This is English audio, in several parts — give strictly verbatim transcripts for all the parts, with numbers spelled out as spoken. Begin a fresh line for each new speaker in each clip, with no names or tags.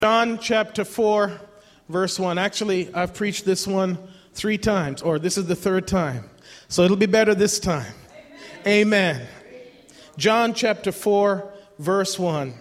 John chapter four, verse one. Actually, I've preached this one three times, or this is the third time. So it'll be better this time. Amen. Amen. John chapter four, verse one.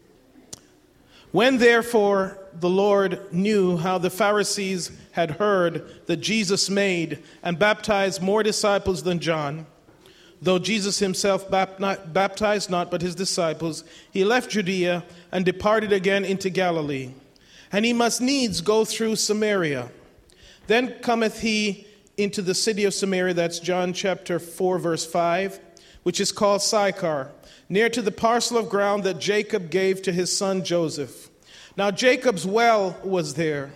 When therefore the Lord knew how the Pharisees had heard that Jesus made and baptized more disciples than John, though Jesus himself baptized not but his disciples, he left Judea and departed again into Galilee. And he must needs go through Samaria. Then cometh he into the city of Samaria, that's John chapter four, verse five, which is called Sychar, near to the parcel of ground that Jacob gave to his son Joseph. Now Jacob's well was there.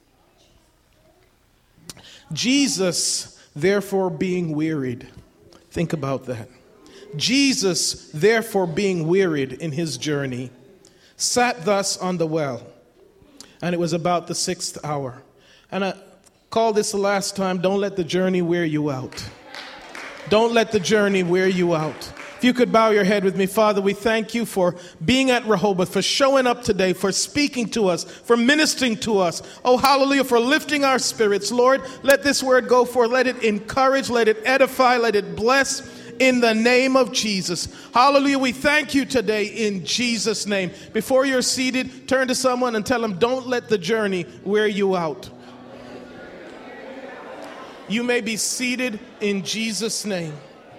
Jesus, therefore, being wearied. Think about that. Jesus, therefore, being wearied in his journey, sat thus on the well. And it was about the sixth hour. And I called this the last time, don't let the journey wear you out. Don't let the journey wear you out. If you could bow your head with me. Father, we thank you for being at Rehoboth, for showing up today, for speaking to us, for ministering to us. Oh, hallelujah, for lifting our spirits. Lord, let this word go forth. Let it encourage, let it edify, let it bless in the name of Jesus. Hallelujah, we thank you today in Jesus' name. Before you're seated, turn to someone and tell them, don't let the journey wear you out. You may be seated in Jesus' name.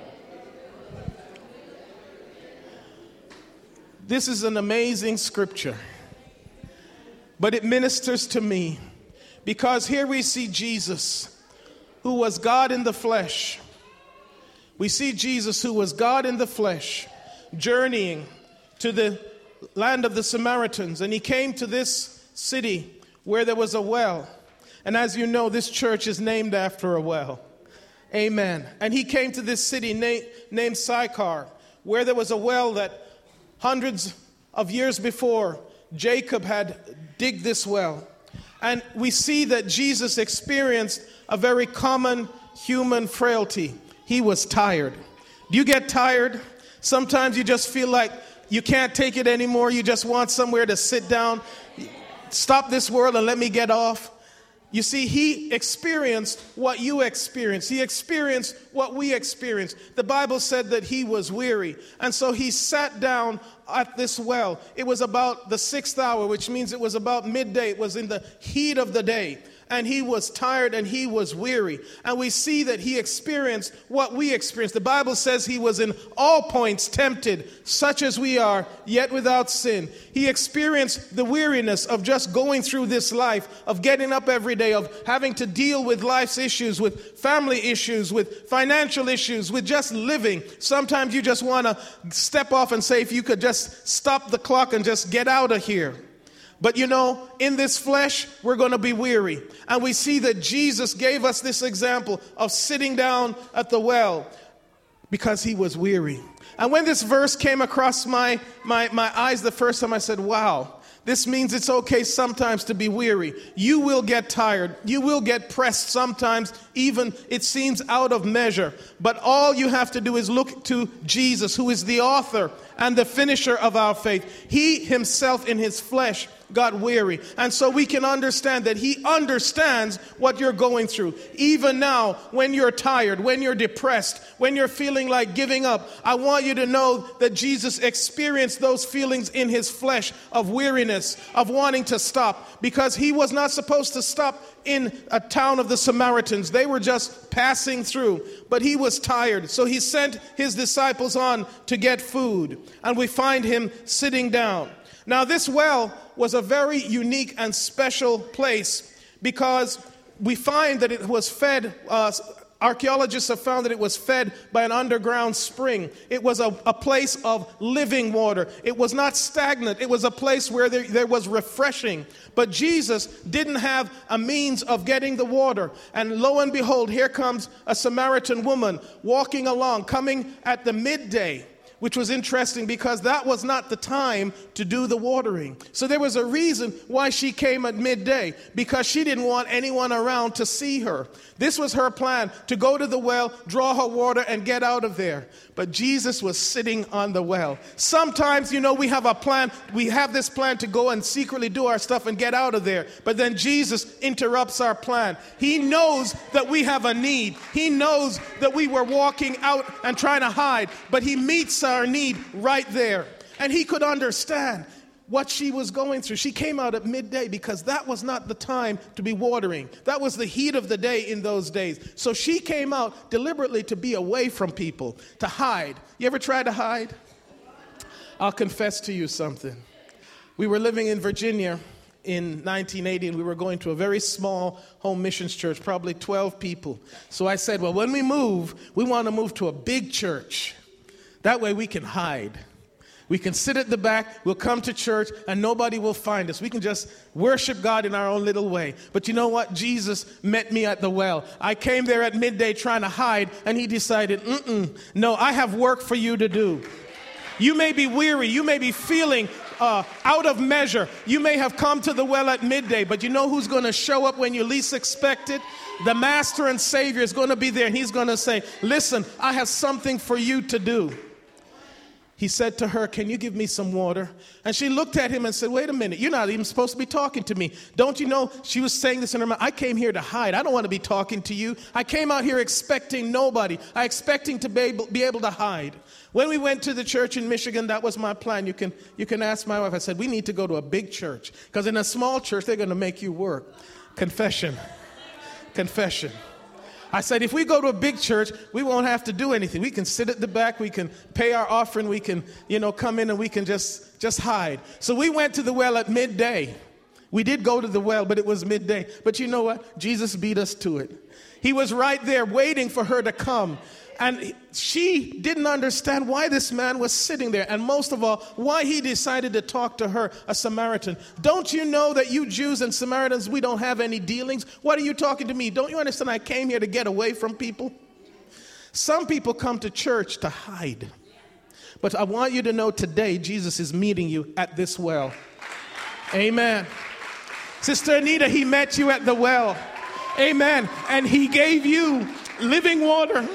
This is an amazing scripture, but it ministers to me because here we see Jesus, who was God in the flesh. We see Jesus, who was God in the flesh, journeying to the land of the Samaritans, and he came to this city where there was a well. And as you know, this church is named after a well. Amen. And he came to this city na- named Sychar, where there was a well that hundreds of years before, Jacob had digged this well. And we see that Jesus experienced a very common human frailty. He was tired. Do you get tired? Sometimes you just feel like you can't take it anymore. You just want somewhere to sit down. Stop this world and let me get off. You see, he experienced what you experienced. He experienced what we experienced. The Bible said that he was weary. And so he sat down at this well. It was about the sixth hour, which means it was about midday. It was in the heat of the day. And he was tired and he was weary. And we see that he experienced what we experienced. The Bible says he was in all points tempted, such as we are, yet without sin. He experienced the weariness of just going through this life, of getting up every day, of having to deal with life's issues, with family issues, with financial issues, with just living. Sometimes you just want to step off and say, if you could just stop the clock and just get out of here. But you know, in this flesh, we're going to be weary. And we see that Jesus gave us this example of sitting down at the well because he was weary. And when this verse came across my, my, my eyes the first time, I said, wow, this means it's okay sometimes to be weary. You will get tired. You will get pressed sometimes, even it seems out of measure. But all you have to do is look to Jesus, who is the author and the finisher of our faith. He himself in his flesh got weary. And so we can understand that he understands what you're going through. Even now, when you're tired, when you're depressed, when you're feeling like giving up, I want you to know that Jesus experienced those feelings in his flesh of weariness, of wanting to stop, because he was not supposed to stop in a town of the Samaritans. They were just passing through, but he was tired. So he sent his disciples on to get food, and we find him sitting down. Now, this well was a very unique and special place because we find that it was fed, uh, archaeologists have found that it was fed by an underground spring. It was a, a place of living water. It was not stagnant. It was a place where there, there was refreshing. But Jesus didn't have a means of getting the water. And lo and behold, here comes a Samaritan woman walking along, coming at the midday. which was interesting because that was not the time to do the watering. So there was a reason why she came at midday, because she didn't want anyone around to see her. This was her plan, to go to the well, draw her water, and get out of there. But Jesus was sitting on the well. Sometimes, you know, we have a plan. We have this plan to go and secretly do our stuff and get out of there. But then Jesus interrupts our plan. He knows that we have a need. He knows that we were walking out and trying to hide, but he meets our need right there. And he could understand what she was going through. She came out at midday because that was not the time to be watering. That was the heat of the day in those days. So she came out deliberately to be away from people, to hide. You ever tried to hide? I'll confess to you something. We were living in Virginia in nineteen eighty, and we were going to a very small home missions church, probably twelve people. So I said, well, when we move, we want to move to a big church. That way we can hide. We can sit at the back, we'll come to church, and nobody will find us. We can just worship God in our own little way. But you know what? Jesus met me at the well. I came there at midday trying to hide, and he decided, mm-mm, no, I have work for you to do. You may be weary, you may be feeling uh, out of measure. You may have come to the well at midday, but you know who's going to show up when you least expect it? The Master and Savior is going to be there, and he's going to say, listen, I have something for you to do. He said to her, can you give me some water? And she looked at him and said, wait a minute, you're not even supposed to be talking to me. Don't you know, she was saying this in her mind, I came here to hide. I don't want to be talking to you. I came out here expecting nobody. I expecting to be able, be able to hide. When we went to the church in Michigan, that was my plan. You can, you can ask my wife. I said, we need to go to a big church, because in a small church, they're going to make you work. Confession. Confession. I said, if we go to a big church, we won't have to do anything. We can sit at the back, we can pay our offering, we can, you know, come in and we can just, just hide. So we went to the well at midday. We did go to the well, but it was midday. But you know what? Jesus beat us to it. He was right there waiting for her to come. And she didn't understand why this man was sitting there. And most of all, why he decided to talk to her, a Samaritan. Don't you know that you Jews and Samaritans, we don't have any dealings? What are you talking to me? Don't you understand I came here to get away from people? Some people come to church to hide. But I want you to know today, Jesus is meeting you at this well. Amen. Sister Anita, he met you at the well. Amen. And he gave you living water.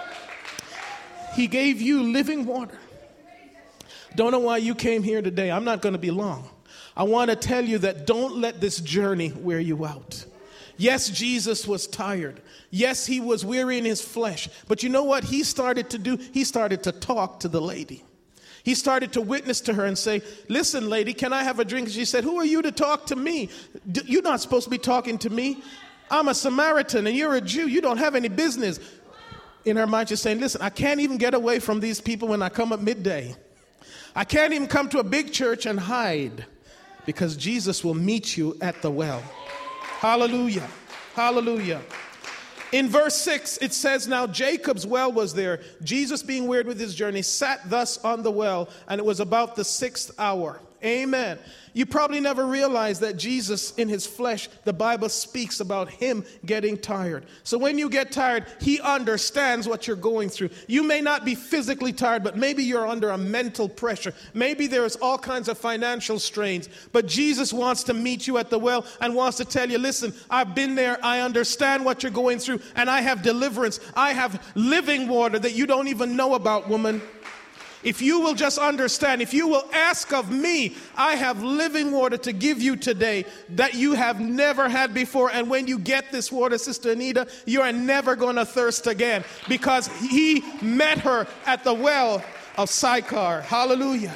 He gave you living water. Don't know why you came here today. I'm not going to be long. I want to tell you that don't let this journey wear you out. Yes, Jesus was tired. Yes, he was weary in his flesh. But you know what he started to do? He started to talk to the lady. He started to witness to her and say, listen, lady, can I have a drink? She said, who are you to talk to me? You're not supposed to be talking to me. I'm a Samaritan and you're a Jew. You don't have any business. In her mind, she's saying, listen, I can't even get away from these people when I come at midday. I can't even come to a big church and hide, because Jesus will meet you at the well. Hallelujah. Hallelujah. In verse six, it says, now Jacob's well was there. Jesus, being wearied with his journey, sat thus on the well, and it was about the sixth hour. Amen. You probably never realized that Jesus in his flesh, the Bible speaks about him getting tired. So when you get tired, he understands what you're going through. You may not be physically tired, but maybe you're under a mental pressure. Maybe there's all kinds of financial strains. But Jesus wants to meet you at the well and wants to tell you, listen, I've been there. I understand what you're going through, and I have deliverance. I have living water that you don't even know about, woman. If you will just understand, if you will ask of me, I have living water to give you today that you have never had before. And when you get this water, Sister Anita, you are never going to thirst again, because he met her at the well of Sychar. Hallelujah.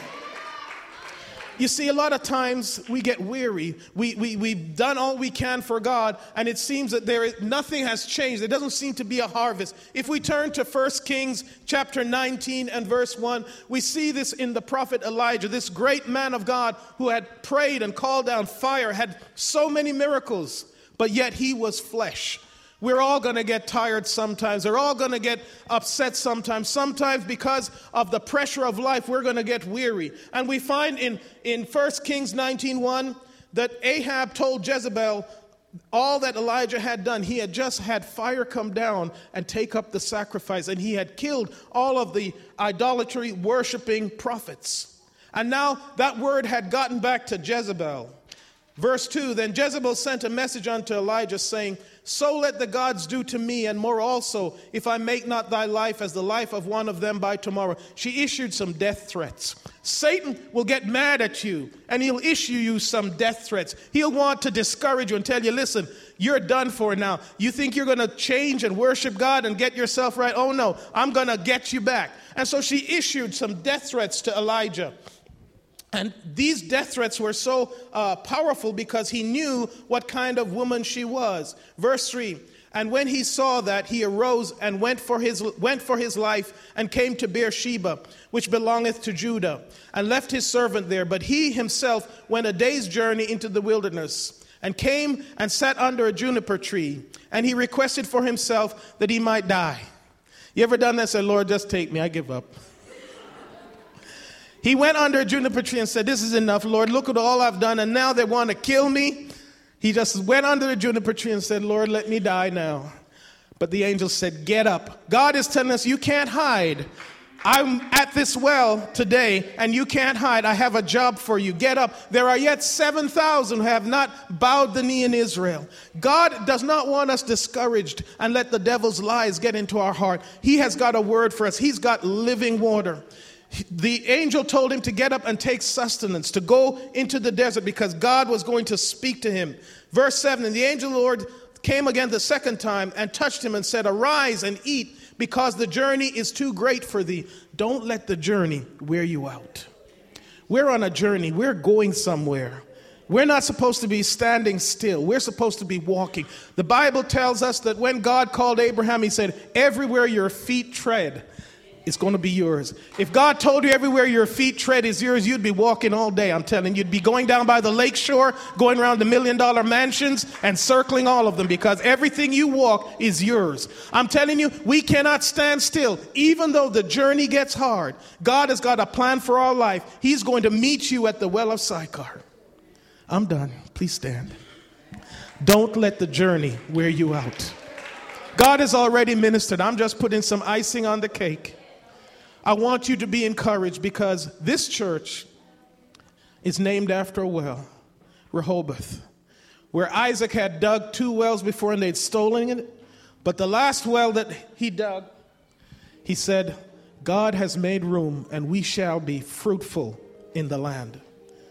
You see, a lot of times we get weary. We, we, we've done all we can for God, and it seems that there is, nothing has changed. There doesn't seem to be a harvest. If we turn to First Kings chapter nineteen and verse one, we see this in the prophet Elijah, this great man of God who had prayed and called down fire, had so many miracles, but yet he was flesh. We're all going to get tired sometimes. We're all going to get upset sometimes. Sometimes because of the pressure of life, we're going to get weary. And we find in, in First Kings nineteen one that Ahab told Jezebel all that Elijah had done, he had just had fire come down and take up the sacrifice, and he had killed all of the idolatry worshiping prophets. And now that word had gotten back to Jezebel. Verse two, then Jezebel sent a message unto Elijah, saying, so let the gods do to me, and more also, if I make not thy life as the life of one of them by tomorrow. She issued some death threats. Satan will get mad at you, and he'll issue you some death threats. He'll want to discourage you and tell you, listen, you're done for now. You think you're going to change and worship God and get yourself right? Oh no, I'm going to get you back. And so she issued some death threats to Elijah. And these death threats were so uh, powerful because he knew what kind of woman she was. Verse three, and when he saw that, he arose and went for his went for his life and came to Beersheba, which belongeth to Judah, and left his servant there. But he himself went a day's journey into the wilderness, and came and sat under a juniper tree, and he requested for himself that he might die. You ever done that? Said, Lord, just take me, I give up. He went under a juniper tree and said, this is enough, Lord. Look at all I've done, and now they want to kill me. He just went under the juniper tree and said, Lord, let me die now. But the angel said, get up. God is telling us you can't hide. I'm at this well today, and you can't hide. I have a job for you. Get up. There are yet seven thousand who have not bowed the knee in Israel. God does not want us discouraged and let the devil's lies get into our heart. He has got a word for us. He's got living water. The angel told him to get up and take sustenance, to go into the desert because God was going to speak to him. Verse seven, and the angel of the Lord came again the second time and touched him and said, arise and eat, because the journey is too great for thee. Don't let the journey wear you out. We're on a journey. We're going somewhere. We're not supposed to be standing still. We're supposed to be walking. The Bible tells us that when God called Abraham, he said, everywhere your feet tread, it's going to be yours. If God told you everywhere your feet tread is yours, you'd be walking all day, I'm telling you. You'd be going down by the lake shore, going around the million dollar mansions and circling all of them because everything you walk is yours. I'm telling you, we cannot stand still. Even though the journey gets hard, God has got a plan for our life. He's going to meet you at the well of Sychar. I'm done. Please stand. Don't let the journey wear you out. God has already ministered. I'm just putting some icing on the cake. I want you to be encouraged because this church is named after a well, Rehoboth, where Isaac had dug two wells before and they'd stolen it. But the last well that he dug, he said, God has made room and we shall be fruitful in the land.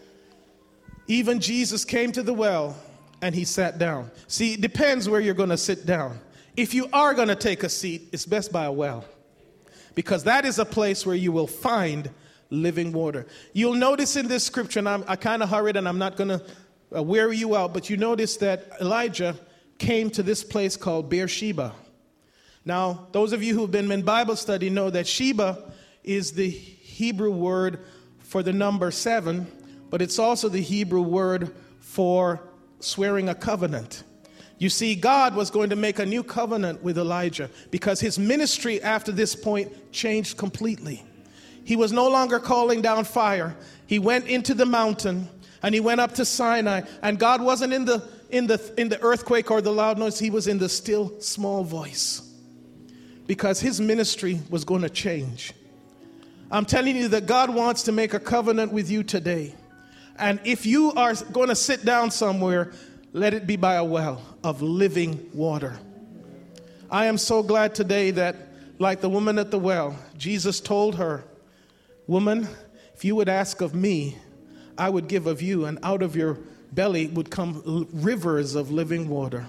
Even Jesus came to the well and he sat down. See, it depends where you're going to sit down. If you are going to take a seat, it's best by a well. Because that is a place where you will find living water. You'll notice in this scripture, and I'm, I kind of hurried and I'm not going to uh, wear you out, but you notice that Elijah came to this place called Beersheba. Now, those of you who have been in Bible study know that Sheba is the Hebrew word for the number seven, but it's also the Hebrew word for swearing a covenant. You see, God was going to make a new covenant with Elijah because his ministry after this point changed completely. He was no longer calling down fire. He went into the mountain and he went up to Sinai, and God wasn't in the in the in the earthquake or the loud noise. He was in the still small voice because his ministry was going to change. I'm telling you that God wants to make a covenant with you today. And if you are going to sit down somewhere, let it be by a well of living water. I am so glad today that, like the woman at the well, Jesus told her, woman, if you would ask of me, I would give of you, and out of your belly would come rivers of living water,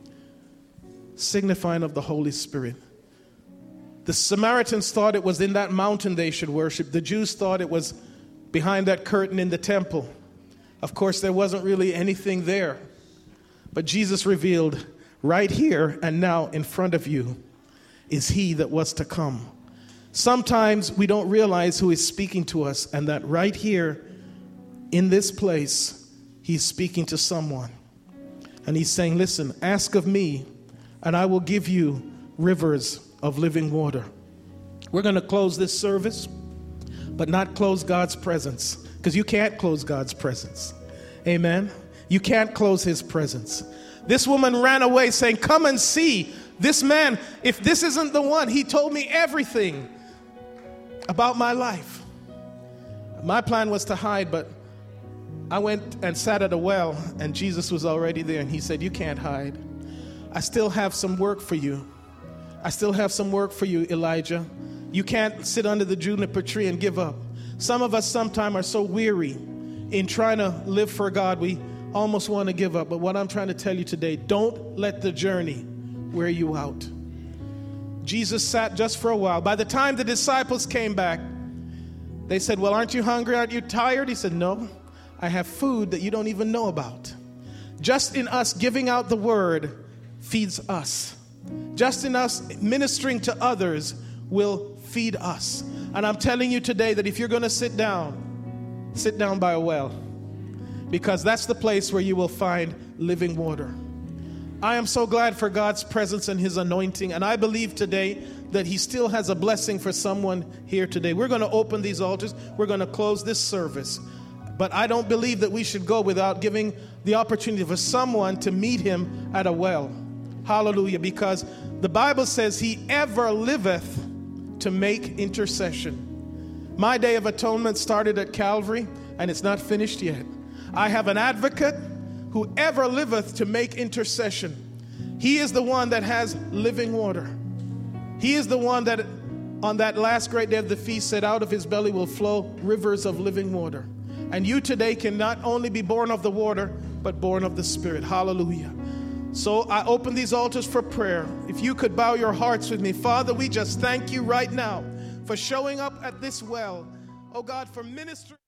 signifying of the Holy Spirit. The Samaritans thought it was in that mountain they should worship. The Jews thought it was behind that curtain in the temple. Of course, there wasn't really anything there. But Jesus revealed, right here and now in front of you is he that was to come. Sometimes we don't realize who is speaking to us, and that right here in this place, he's speaking to someone. And he's saying, listen, ask of me, and I will give you rivers of living water. We're going to close this service, but not close God's presence, because you can't close God's presence. Amen. You can't close his presence. This woman ran away saying, come and see this man. If this isn't the one, he told me everything about my life. My plan was to hide, but I went and sat at a well, and Jesus was already there, and he said, you can't hide. I still have some work for you. I still have some work for you, Elijah. You can't sit under the juniper tree and give up. Some of us sometimes are so weary in trying to live for God, we almost want to give up. But what I'm trying to tell you today, don't let the journey wear you out. Jesus sat just for a while. By the time the disciples came back, they said, well, aren't you hungry? Aren't you tired? He said, no, I have food that you don't even know about. Just in us giving out the word feeds us. Just in us ministering to others will feed us. And I'm telling you today that if you're going to sit down, sit down by a well, because that's the place where you will find living water. I am so glad for God's presence and his anointing, and I believe today that he still has a blessing for someone here today. We're going to open these altars. We're going to close this service. But I don't believe that we should go without giving the opportunity for someone to meet him at a well. Hallelujah. Because the Bible says he ever liveth to make intercession. My day of atonement started at Calvary, and it's not finished yet. I have an advocate who ever liveth to make intercession. He is the one that has living water. He is the one that on that last great day of the feast said, out of his belly will flow rivers of living water. And you today can not only be born of the water, but born of the Spirit. Hallelujah. So I open these altars for prayer. If you could bow your hearts with me. Father, we just thank you right now for showing up at this well. Oh God, for ministering.